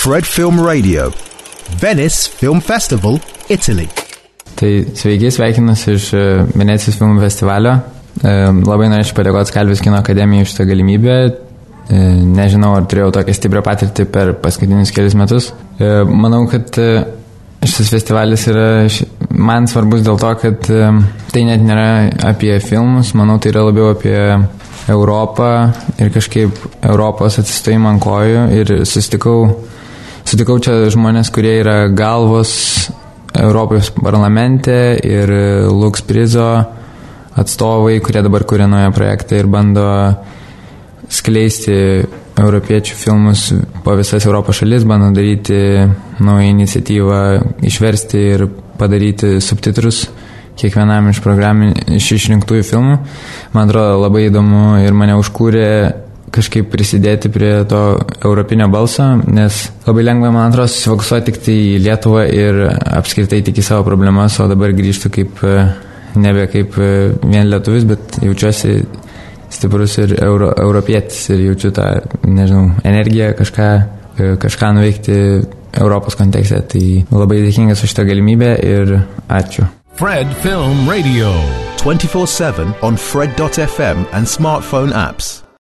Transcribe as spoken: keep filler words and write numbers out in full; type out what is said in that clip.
Fred Film Radio, Venice Film Festival, Italy. Tai sveiki, sveikinuosi iš Venecijos filmų festivalio. Labai norėčiau padėkoti Skalvijos kino akademijai už šitą galimybę. Nežinau, ar turėjau tokią stiprią patirtį per paskutinius kelius metus. Manau, kad šitas festivalis yra man svarbus dėl to, kad tai net nėra apie filmus. Manau, tai yra labiau apie Europą ir kažkaip Europos atsistojimą ant kojų. Ir susitikau, susitikau čia žmonės, kurie yra galvos Europos parlamente ir Lux prizo atstovai, kurie dabar kuria naują projektą ir bando skleisti europiečių filmus po visas Europos šalis, bando daryti naują iniciatyvą, išversti ir padaryti subtitrus kiekvienam iš programų, iš išrinktųjų filmų. Man atrodo labai įdomu ir mane užkūrė kažkaip prisidėti prie to europinio balso, nes labai lengva, man atrodo, susifokusuoti tik tai į Lietuvą ir apskritai tik į savo problemas, o dabar grįžtu kaip, nebe kaip vien lietuvis, bet jaučiuosi stiprus ir euro, europietis ir jaučiu tą, nežinau, energiją kažką, kažką nuveikti Europos kontekste. Tai labai dėkingas už šitą galimybę ir ačiū. Fred Film Radio, twenty-four seven on Fred dot f m and smartphone apps.